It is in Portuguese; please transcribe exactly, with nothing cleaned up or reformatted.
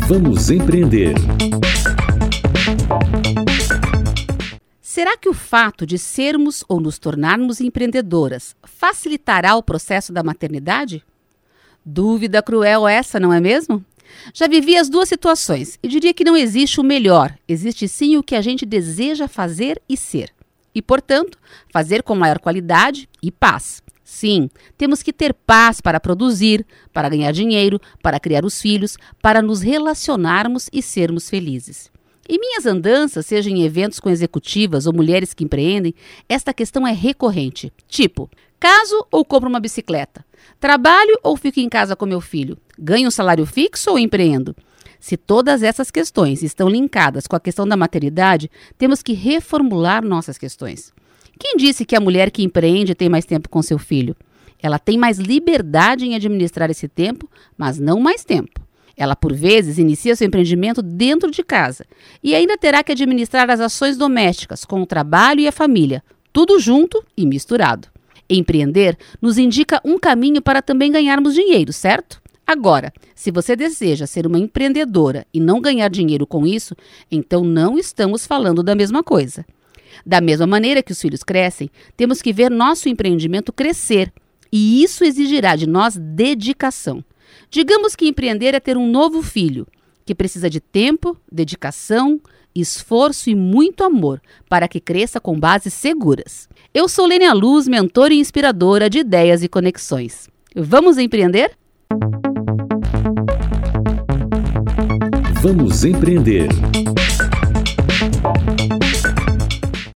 Vamos empreender. Será que o fato de sermos ou nos tornarmos empreendedoras facilitará o processo da maternidade? Dúvida cruel essa, não é mesmo? Já vivi as duas situações e diria que não existe o melhor, existe sim o que a gente deseja fazer e ser. E, portanto, fazer com maior qualidade e paz. Sim, temos que ter paz para produzir, para ganhar dinheiro, para criar os filhos, para nos relacionarmos e sermos felizes. Em minhas andanças, seja em eventos com executivas ou mulheres que empreendem, esta questão é recorrente. Tipo, caso ou compro uma bicicleta? Trabalho ou fico em casa com meu filho? Ganho um salário fixo ou empreendo? Se todas essas questões estão linkadas com a questão da maternidade, temos que reformular nossas questões. Quem disse que a mulher que empreende tem mais tempo com seu filho? Ela tem mais liberdade em administrar esse tempo, mas não mais tempo. Ela, por vezes, inicia seu empreendimento dentro de casa e ainda terá que administrar as ações domésticas com o trabalho e a família, tudo junto e misturado. Empreender nos indica um caminho para também ganharmos dinheiro, certo? Agora, se você deseja ser uma empreendedora e não ganhar dinheiro com isso, então não estamos falando da mesma coisa. Da mesma maneira que os filhos crescem, temos que ver nosso empreendimento crescer e isso exigirá de nós dedicação. Digamos que empreender é ter um novo filho, que precisa de tempo, dedicação, esforço e muito amor para que cresça com bases seguras. Eu sou Lênia Luz, mentora e inspiradora de ideias e conexões. Vamos empreender? Vamos empreender.